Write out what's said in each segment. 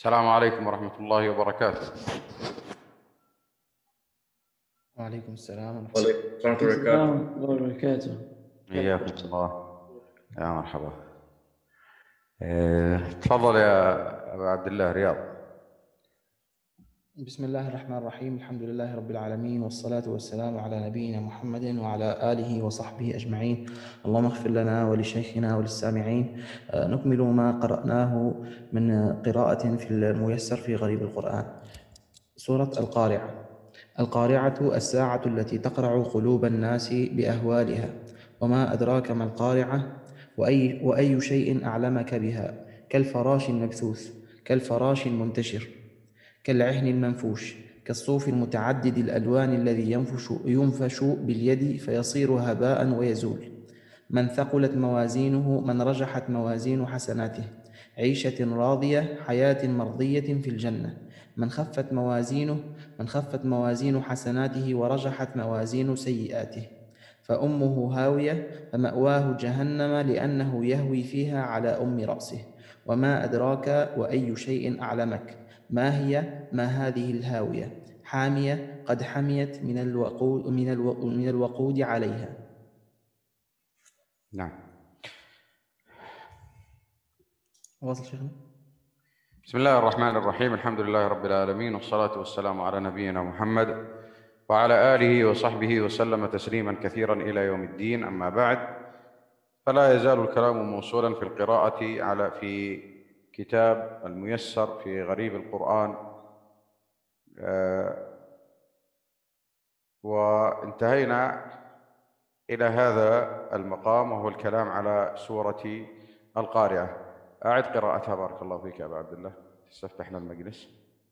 السلام عليكم ورحمة الله وبركاته. وعليكم السلام ورحمة وعليكم السلام ورحمة الله وبركاته. حياكم الله، يا مرحبا. تفضل يا أبا عبد الله رياض. بسم الله الرحمن الرحيم. الحمد لله رب العالمين، والصلاة والسلام على نبينا محمد وعلى آله وصحبه أجمعين. اللهم اغفر لنا ولشيخنا وللسامعين. نكمل ما قرأناه من قراءة في الميسر في غريب القرآن. سورة القارعة. القارعة الساعة التي تقرع قلوب الناس بأهوالها، وما أدراك ما القارعة، وأي شيء أعلمك بها. كالفراش المبثوث، كالفراش المنتشر، كالعهن المنفوش، كالصوف المتعدد الألوان الذي ينفش باليد فيصير هباء ويزول. من ثقلت موازينه، من رجحت موازين حسناته، عيشة راضية، حياة مرضية في الجنة. من خفت موازين حسناته ورجحت موازين سيئاته، فأمه هاوية، فمأواه جهنم، لأنه يهوي فيها على أم رأسه. وما أدراك وأي شيء أعلمك. ما هي؟ ما هذه الهاوية؟ حامية، قد حميت من الوقود عليها. نعم. واصل شيخنا؟ بسم الله الرحمن الرحيم. الحمد لله رب العالمين، والصلاة والسلام على نبينا محمد وعلى آله وصحبه وسلم تسليما كثيرا إلى يوم الدين. أما بعد، فلا يزال الكلام موصولا في القراءة في كتاب الميسر في غريب القرآن، وانتهينا إلى هذا المقام، وهو الكلام على سورة القارعة. أعد قراءتها بارك الله فيك يا أبا عبد الله، تستفتحنا المجلس.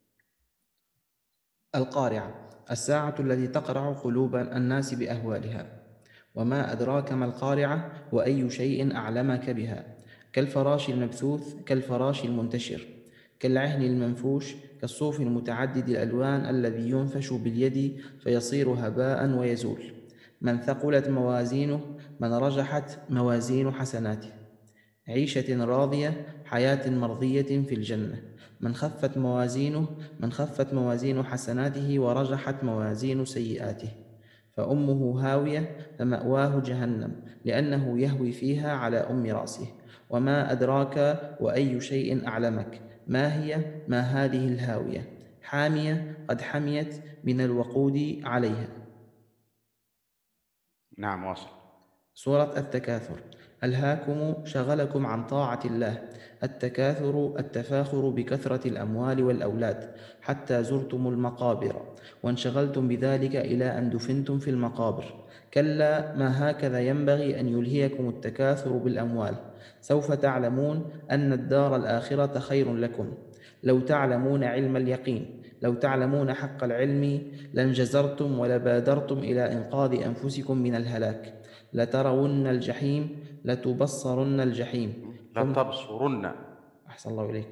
القارعة الساعة التي تقرع قلوب الناس بأهوالها، وما أدراك ما القارعة، وأي شيء أعلمك بها. كالفراش المبثوث، كالفراش المنتشر، كالعهن المنفوش، كالصوف المتعدد الألوان الذي ينفش باليد فيصير هباء ويزول. من ثقلت موازينه، من رجحت موازين حسناته، عيشة راضية، حياة مرضية في الجنة. من خفت موازين حسناته ورجحت موازين سيئاته، فأمه هاوية، فمأواه جهنم، لأنه يهوي فيها على أم رأسه. وما أدراك وأي شيء أعلمك. ما هي؟ ما هذه الهاوية؟ حامية، قد حميت من الوقود عليها. نعم، واصل. سورة التكاثر. ألهاكم شغلكم عن طاعة الله. التكاثر التفاخر بكثرة الأموال والأولاد، حتى زرتم المقابر، وانشغلتم بذلك إلى أن دفنتم في المقابر. كلا، ما هكذا ينبغي أن يلهيكم التكاثر بالأموال. سوف تعلمون أن الدار الآخرة خير لكم. لو تعلمون علم اليقين، لو تعلمون حق العلم، لانجزرتم ولبادرتم إلى إنقاذ أنفسكم من الهلاك. لترون الجحيم، لتبصرن الجحيم. لتبصرن. أحسن الله إليك.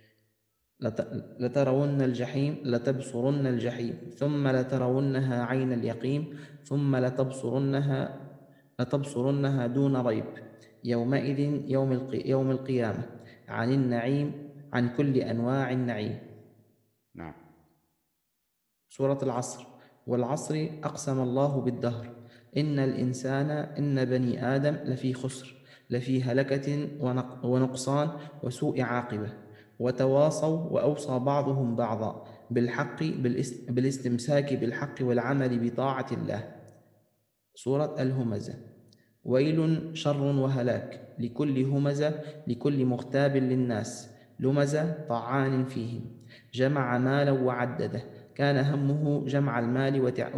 لترون الجحيم، لتبصرن الجحيم، ثم لترونها عين اليقين، ثم لتبصرنها دون ريب. يومئذ، يوم القيامة، عن النعيم، عن كل أنواع النعيم. نعم. سورة العصر. والعصر أقسم الله بالدهر، إن بني آدم لفي خسر، لفي هلكة ونقصان وسوء عاقبة. وتواصوا، وأوصى بعضهم بعضا بالحق، بالاستمساك بالحق والعمل بطاعة الله. سورة الهمزة. ويل، شر وهلاك، لكل همزة، لكل مغتاب للناس، لمزة، طعان فيهم، جمع مالا وعدده، كان همه جمع المال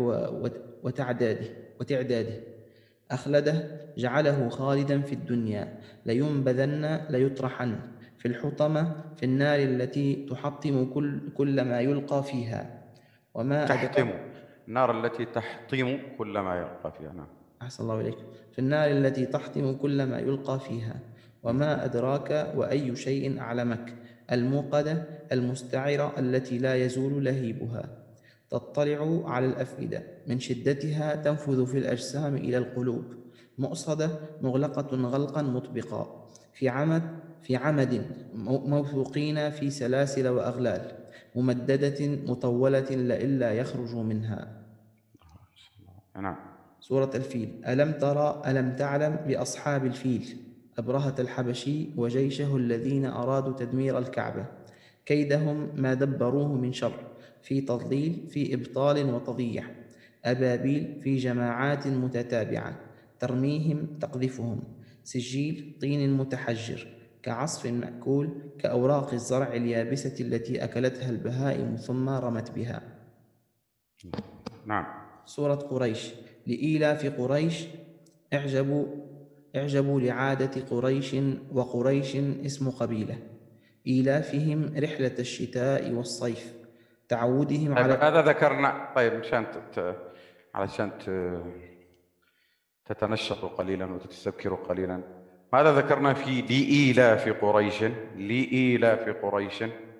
وتعداده. أخلده، جعله خالدا في الدنيا. لينبذن، ليطرحن في الحطمة، في النار التي تحطم كل ما يلقى فيها. وما تحطم، النار التي تحطم كل ما يلقى فيها. نعم. أحسن الله إليك. في النار التي تحطم كل ما يلقى فيها. وما أدراك وأي شيء أعلمك. الموقدة، المستعرة، التي لا يزول لهيبها. تطلع على الأفئدة، من شدتها تنفذ في الأجسام إلى القلوب. مؤصدة، مغلقة غلقا مطبقا، في عمد في عمد موثوقين في سلاسل وأغلال ممددة مطولة لئلا يخرجوا منها. نعم. سورة الفيل. ألم ترى ألم تعلم بأصحاب الفيل أبرهة الحبشي وجيشه الذين أرادوا تدمير الكعبة كيدهم ما دبروه من شر في تضليل في إبطال وتضييع أبابيل في جماعات متتابعة ترميهم تقذفهم سجيل طين متحجر كعصف مأكول كأوراق الزرع اليابسة التي أكلتها البهائم ثم رمت بها. نعم. سورة قريش. لإيلاف قريش اعجبوا لعادة قريش وقريش اسم قبيلة إيلافهم رحلة الشتاء والصيف تعودهم طيب على هذا ذكرنا. طيب علشان تتنشطوا قليلا وتتذكروا قليلا، ماذا ذكرنا في لإيلاف قريش؟ لإيلاف قريش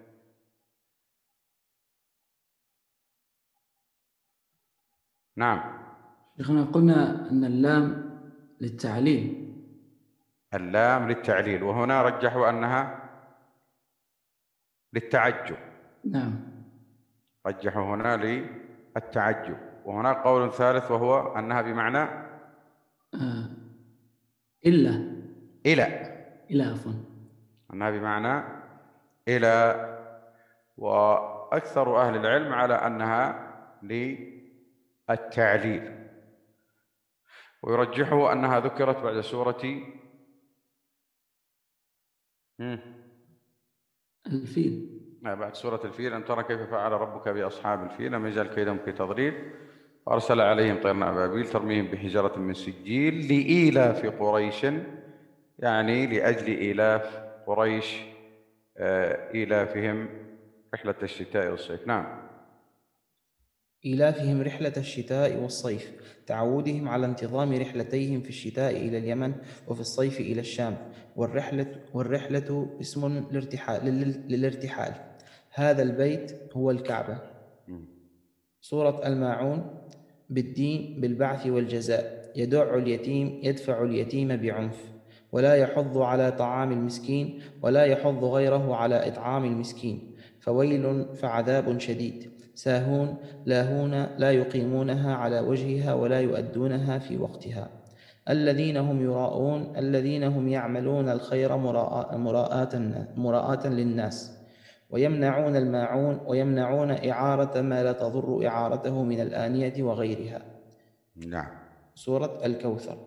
نعم. شيخنا قلنا أن اللام للتعليل. اللام للتعليل، وهنا رجحوا أنها للتعجب. نعم. رجحوا هنا للتعجب، وهناك قول ثالث وهو أنها بمعنى إلى عفوا، أنها بمعنى إلى. وأكثر أهل العلم على أنها للتعليل، ويرجحوا أنها ذكرت بعد سورة الفيل. بعد سورة الفيل. أن ترى كيف فعل ربك بأصحاب الفيل لم يجعل كيدهم في تضليل وأرسل عليهم طيرا أبابيل ترميهم بحجارة من سجيل لإيلاف قريش، يعني لأجل إيلاف قريش إيلافهم رحلة الشتاء والصيف. نعم. إيلافهم رحلة الشتاء والصيف تعودهم على انتظام رحلتيهم في الشتاء إلى اليمن وفي الصيف إلى الشام. والرحلة اسم للارتحال. هذا البيت هو الكعبة. سورة الماعون. بالدين بالبعث والجزاء يدفع اليتيم بعنف ولا يحض على طعام المسكين ولا يحض غيره على إطعام المسكين فويل فعذاب شديد ساهون لاهون لا يقيمونها على وجهها ولا يؤدونها في وقتها الذين هم يراءون الذين هم يعملون الخير مراءة للناس ويمنعون الماعون ويمنعون إعارة ما لا تضر إعارته من الآنية وغيرها. نعم. سورة الكوثر.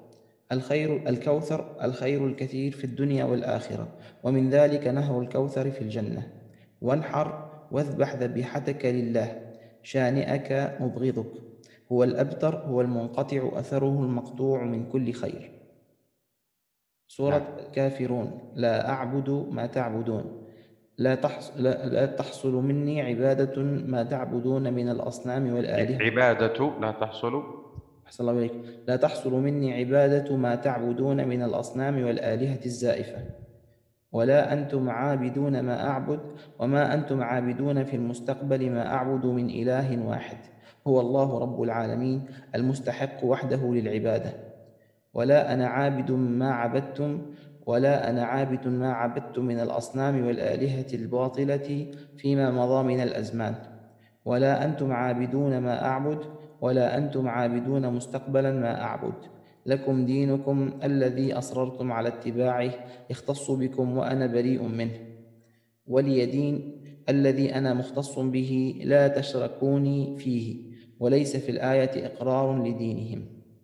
الخير الكثير في الدنيا والآخرة ومن ذلك نهر الكوثر في الجنة. وانحر واذبح ذبيحتك لله شانئك مبغضك هو الأبتر هو المنقطع أثره المقطوع من كل خير. سورة الكافرون. لا أعبد ما تعبدون لا تحصل مني عبادة ما تعبدون من الأصنام والآلهة. عبادة لا تحصل. أحسن الله إليك. لا تحصل مني عبادة ما تعبدون من الأصنام والآلهة الزائفة ولا أنتم عابدون ما أعبد وما أنتم عابدون في المستقبل ما أعبد من إله واحد هو الله رب العالمين المستحق وحده للعبادة ولا أنا عابد ما عبدتم ولا أنا عابد ما عبدت من الأصنام والآلهة الباطلة فيما مضى من الأزمان ولا أنتم عابدون ما أعبد ولا أنتم عابدون مستقبلا ما أعبد لكم دينكم الذي أصررتم على اتباعه يختص بكم وأنا بريء منه ولي دين الذي أنا مختص به لا تشركوني فيه وليس في الآية إقرار لدينهم.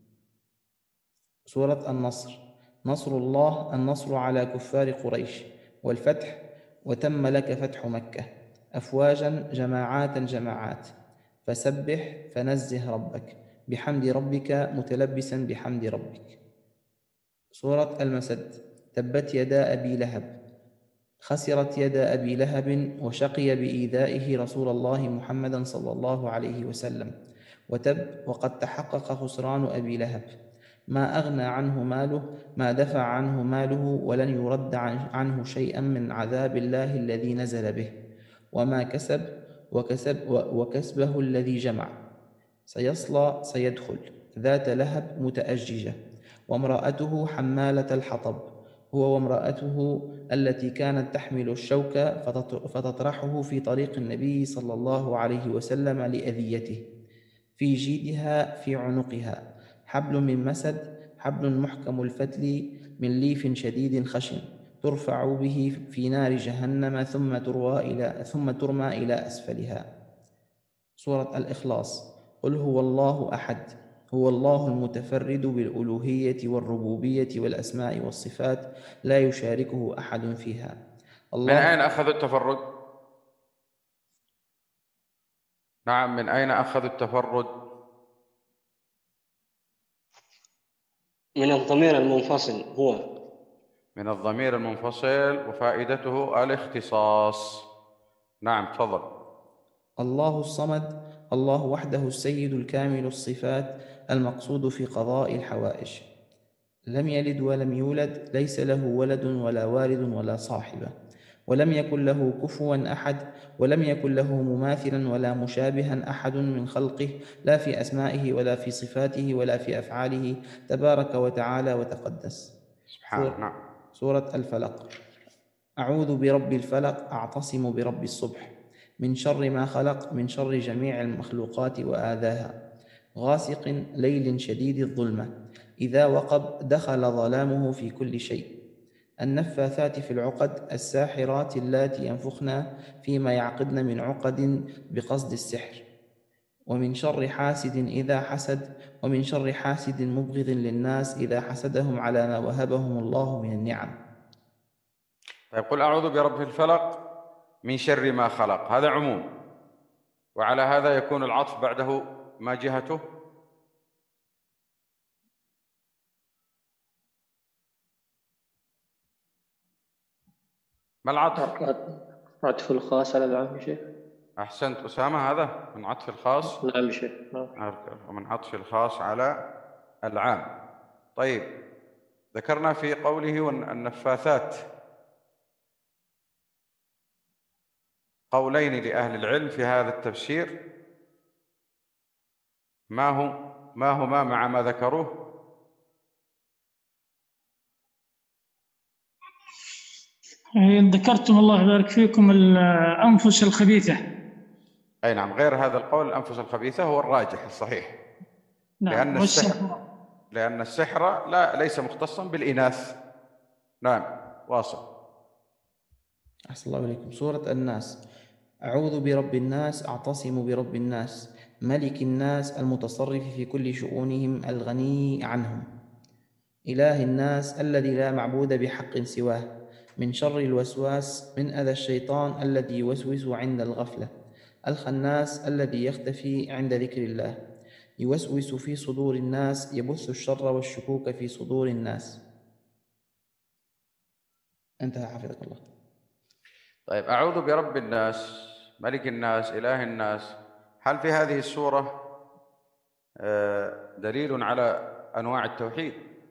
سورة النصر. نصر الله النصر على كفار قريش والفتح وتم لك فتح مكة أفواجا جماعات فسبح فنزه ربك بحمد ربك متلبسا بحمد ربك. سورة المسد. تبت يدا أبي لهب خسرت يد أبي لهب وشقي بإيذائه رسول الله محمدا صلى الله عليه وسلم وتب وقد تحقق خسران أبي لهب ما أغنى عنه ماله ما دفع عنه ماله ولن يرد عنه شيئا من عذاب الله الذي نزل به وما كسب وكسبه الذي جمع سيصلى سيدخل ذات لهب متأججة وامرأته حمالة الحطب هو وامرأته التي كانت تحمل الشوك فتطرحه في طريق النبي صلى الله عليه وسلم لأذيته، في جيدها في عنقها حبل من مسد، حبل محكم الفتل من ليف شديد خشن، ترفع به في نار جهنم ثم ترمى إلى أسفلها. سورة الإخلاص. قل هو الله أحد، هو الله المتفرد بالألوهية والربوبية والأسماء والصفات، لا يشاركه أحد فيها. من أين أخذ التفرد؟ نعم، من أين أخذ التفرد؟ من الضمير المنفصل هو. من الضمير المنفصل، وفائدته الاختصاص. نعم، تفضل. الله الصمد، الله وحده السيد الكامل الصفات المقصود في قضاء الحوائج، لم يلد ولم يولد، ليس له ولد ولا والد ولا صاحبة، ولم يكن له كفوا أحد، ولم يكن له مماثلا ولا مشابها أحد من خلقه، لا في أسمائه ولا في صفاته ولا في أفعاله، تبارك وتعالى وتقدس. سبحانه. نعم. سورة الفلق. أعوذ برب الفلق، أعتصم برب الصبح، من شر ما خلق، من شر جميع المخلوقات وآذاها، غاسق ليل شديد الظلمة، إذا وقب دخل ظلامه في كل شيء، النفاثات في العقد، الساحرات اللاتي ينفخن فيما يعقدن من عقد بقصد السحر، ومن شر حاسد إذا حسد، ومن شر حاسد مبغض للناس إذا حسدهم على ما وهبهم الله من النعم. طيب، قل أعوذ برب الفلق من شر ما خلق، هذا عموم، وعلى هذا يكون العطف بعده ما جهته؟ ما العطف؟ عطف الخاص على العام شيخ. أحسنت أسامة، هذا من عطف الخاص. نعم شيخ. ومن عطف الخاص على العام. طيب، ذكرنا في قوله النفاثات قولين لأهل العلم في هذا التفسير، ما هما مع ما ذكروه؟ ذكرتم الله يبارك فيكم الأنفس الخبيثة. أي نعم، غير هذا القول الأنفس الخبيثة هو الراجح الصحيح. نعم. لأن السحر ليس مختصا بالإناث. نعم، واصل. أحسن الله إليكم. سورة الناس. أعوذ برب الناس، أعتصم برب الناس، ملك الناس، المتصرف في كل شؤونهم، الغني عنهم، إله الناس الذي لا معبود بحق سواه، من شر الوسواس، من أذى الشيطان الذي يوسوس عند الغفلة، الخناس الذي يختفي عند ذكر الله، يوسوس في صدور الناس، يبث الشر والشكوك في صدور الناس. انتهى حفظك الله. طيب، أعوذ برب الناس، ملك الناس، إله الناس، هل في هذه السورة دليل على أنواع التوحيد؟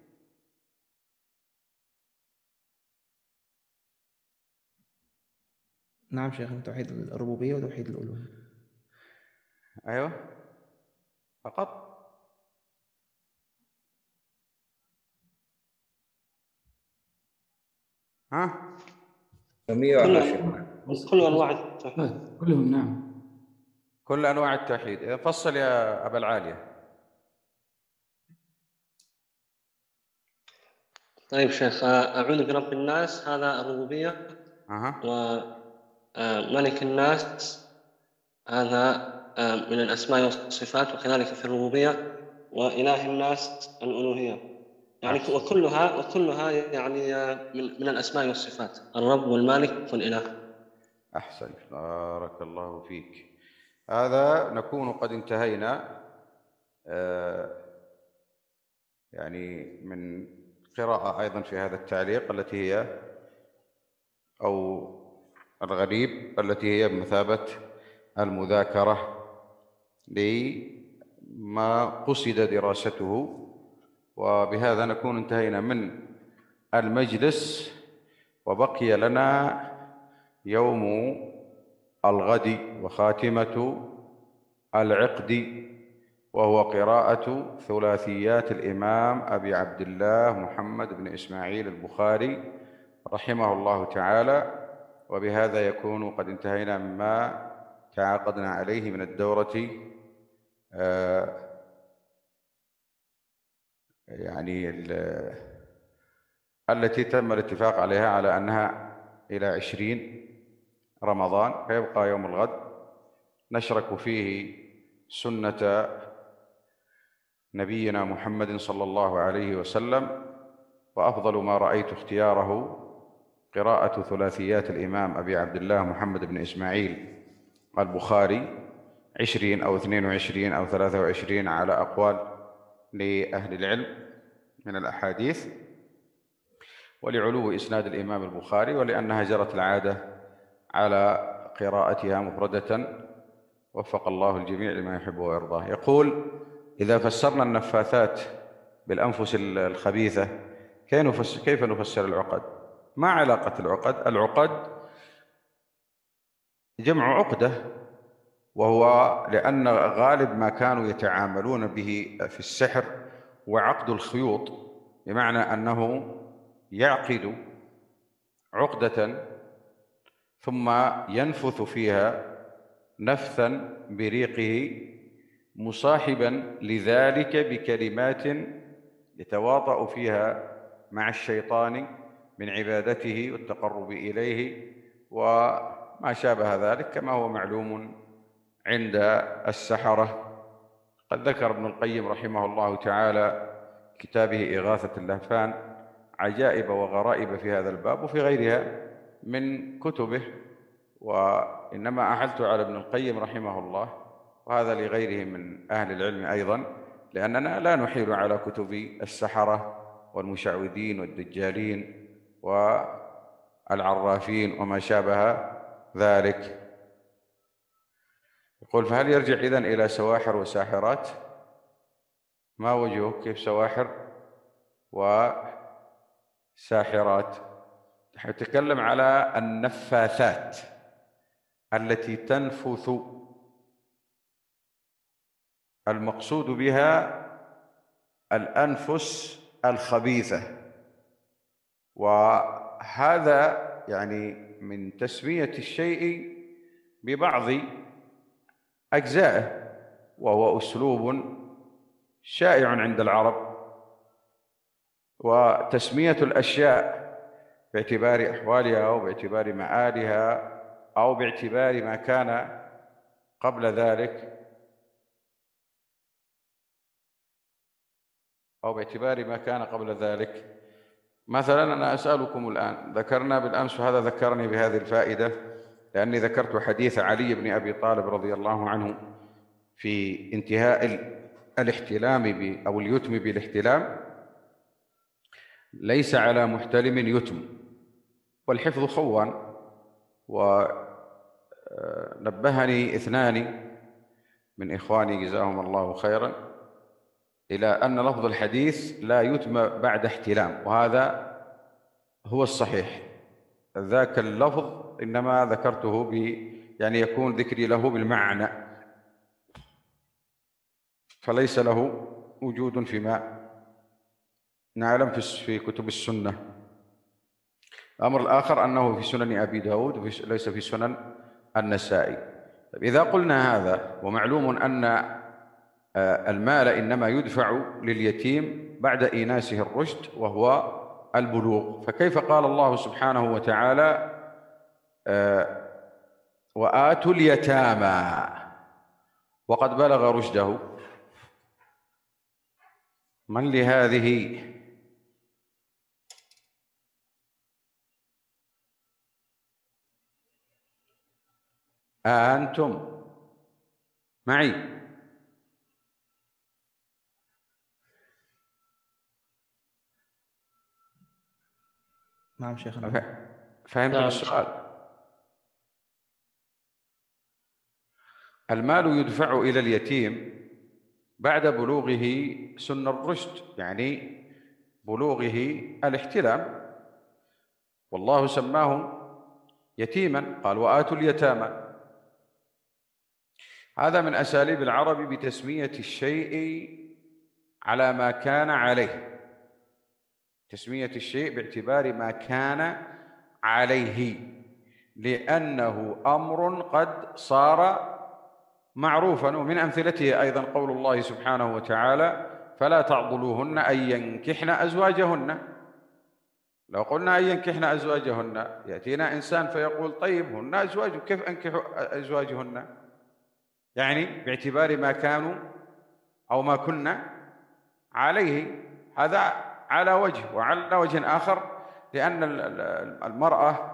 نعم شيخ، توحيد الربوبية وتوحيد الألوهية. أيوة، فقط. ها؟ كل أنواع التوحيد. كلهم. نعم، كل أنواع التوحيد. إذا فصل يا أبا العالية. طيب شيخ، أعوذ برب الناس هذا الربوبية، وملك الناس هذا من الأسماء والصفات، وكذلك في الربوبية، وإله الناس الألوهية، يعني وكلها يعني من الأسماء والصفات، الرب والمالك والإله. أحسن، بارك الله فيك. هذا نكون قد انتهينا يعني من قراءة أيضا في هذا التعليق التي هي أو الغريب التي هي بمثابة المذاكرة لما قصد دراسته. وبهذا نكون انتهينا من المجلس، وبقي لنا يوم الغد وخاتمة العقد وهو قراءة ثلاثيات الإمام أبي عبد الله محمد بن إسماعيل البخاري رحمه الله تعالى. وبهذا يكون قد انتهينا مما تعاقدنا عليه من الدورة التي تم الاتفاق عليها على أنها إلى 20 رمضان، فيبقى يوم الغد نشرك فيه سنة نبينا محمد صلى الله عليه وسلم. وأفضل ما رأيت اختياره قراءة ثلاثيات الإمام أبي عبد الله محمد بن إسماعيل البخاري 20 أو 22 أو 23 على أقوال لأهل العلم من الأحاديث، ولعلو إسناد الإمام البخاري، ولأنها جرت العادة على قراءتها مفردة. وفق الله الجميع لما يحب ويرضاه. يقول: إذا فسرنا النفاثات بالأنفس الخبيثة كيف نفسر العقد؟ ما علاقة العقد؟ العقد جمع عقدة، وهو لأن غالب ما كانوا يتعاملون به في السحر وعقد الخيوط، بمعنى أنه يعقد عقدة ثم ينفث فيها نفثا بريقه مصاحبا لذلك بكلمات يتواطأ فيها مع الشيطان من عبادته والتقرب إليه وما شابه ذلك، كما هو معلوم عند السحرة. قد ذكر ابن القيم رحمه الله تعالى كتابه إغاثة اللهفان عجائب وغرائب في هذا الباب وفي غيرها من كتبه، وإنما أحلت على ابن القيم رحمه الله، وهذا لغيره من أهل العلم أيضا، لأننا لا نحيل على كتب السحرة والمشعوذين والدجالين والعرافين وما شابه ذلك. يقول: فهل يرجع إذن إلى سواحر وساحرات؟ ما وجهه؟ كيف سواحر وساحرات؟ نتكلم على النفاثات التي تنفث، المقصود بها الأنفس الخبيثة، وهذا يعني من تسمية الشيء ببعض أجزائه، وهو أسلوب شائع عند العرب، وتسمية الأشياء باعتبار أحوالها أو باعتبار مآلها أو باعتبار ما كان قبل ذلك مثلا أنا أسألكم الآن، ذكرنا بالأمس وهذا ذكرني بهذه الفائدة لأني ذكرت حديث علي بن أبي طالب رضي الله عنه في انتهاء الاحتلام أو اليتم بالاحتلام: ليس على محتلم يتم والحفظ خوان. ونبهني اثنان من إخواني جزاهم الله خيرا إلى أن لفظ الحديث لا يتم بعد احتلام، وهذا هو الصحيح. ذاك اللفظ إنما ذكرته يعني يكون ذكري له بالمعنى، فليس له وجود فيما نعلم في كتب السنة. الأمر الآخر أنه في سنن أبي داود وليس في سنن النسائي. إذا قلنا هذا ومعلوم أن المال إنما يدفع لليتيم بعد إيناسه الرشد وهو البلوغ، فكيف قال الله سبحانه وتعالى: وآتوا اليتامى وقد بلغ رشده؟ من لهذه؟ أنتم معي؟ نعم شيخنا. فهمتم السؤال؟ المال يدفع إلى اليتيم بعد بلوغه سن الرشد، يعني بلوغه الاحتلام، والله سماه يتيما، قال: وآتوا اليتامى. هذا من أساليب العرب بتسمية الشيء على ما كان عليه، تسمية الشيء باعتبار ما كان عليه، لأنه أمر قد صار معروفا. ومن أمثلته أيضا قول الله سبحانه وتعالى: فلا تعضلوهن أن ينكحن أزواجهن. لو قلنا أن ينكحن أزواجهن يأتينا إنسان فيقول: طيب هن أزواج، كيف أنكح أزواجهن؟ يعني باعتبار ما كانوا أو ما كنا عليه. هذا على وجه، وعلى وجه آخر لأن المرأة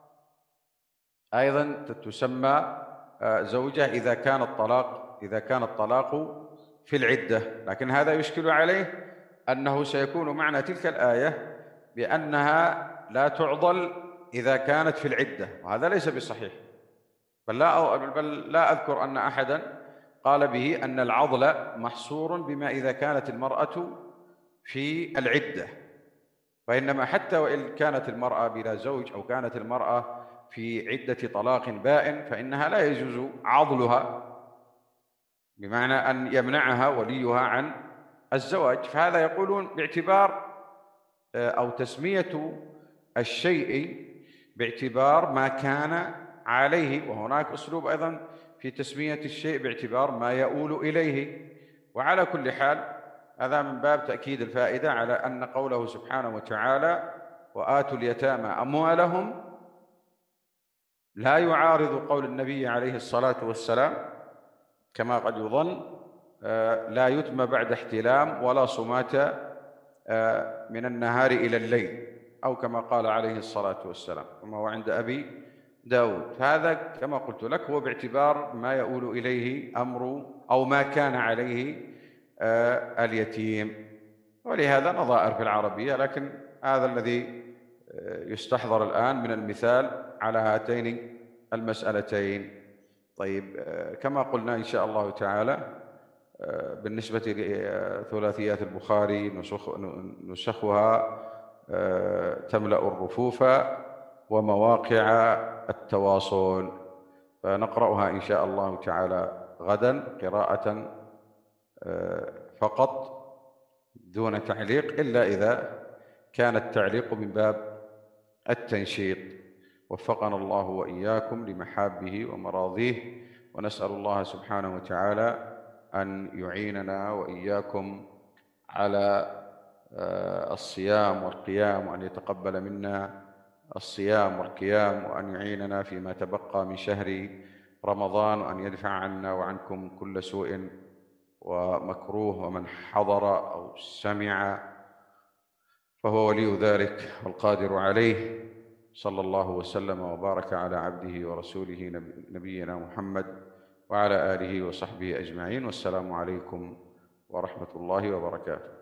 أيضا تسمى زوجة إذا كان الطلاق في العدة. لكن هذا يشكل عليه أنه سيكون معنى تلك الآية بأنها لا تعضل إذا كانت في العدة، وهذا ليس بصحيح. بل لا أذكر أن أحدا قال به أن العضل محصور بما إذا كانت المرأة في العدة، وإنما حتى وإن كانت المرأة بلا زوج أو كانت المرأة في عدة طلاق بائن فإنها لا يجوز عضلها، بمعنى أن يمنعها وليها عن الزواج. فهذا يقولون باعتبار أو تسمية الشيء باعتبار ما كان عليه، وهناك أسلوب أيضا في تسمية الشيء باعتبار ما يؤول إليه. وعلى كل حال هذا من باب تأكيد الفائدة على أن قوله سبحانه وتعالى: وآتوا اليتامى أموالهم لا يعارض قول النبي عليه الصلاة والسلام كما قد يظن: لا يتم بعد احتلام ولا صمات من النهار إلى الليل، أو كما قال عليه الصلاة والسلام، كما هو عند أبي داود. فهذا كما قلت لك هو باعتبار ما يؤول إليه أمر أو ما كان عليه اليتيم. ولهذا نظائر في العربية، لكن هذا الذي يستحضر الآن من المثال على هاتين المسألتين. طيب، كما قلنا إن شاء الله تعالى بالنسبة لثلاثيات البخاري نسخها تملأ الرفوف ومواقع التواصل، فنقرأها إن شاء الله تعالى غدا قراءة فقط دون تعليق، إلا إذا كان التعليق من باب التنشيط. وفقنا الله وإياكم لمحابه ومراضيه، ونسأل الله سبحانه وتعالى أن يعيننا وإياكم على الصيام والقيام، وأن يتقبل منا الصيام والقيام، وأن يعيننا فيما تبقى من شهر رمضان، وأن يدفع عنا وعنكم كل سوء ومكروه، ومن حضر أو سمع فهو ولي ذلك والقادر عليه. صلى الله وسلم وبارك على عبده ورسوله نبينا محمد وعلى آله وصحبه أجمعين، والسلام عليكم ورحمة الله وبركاته.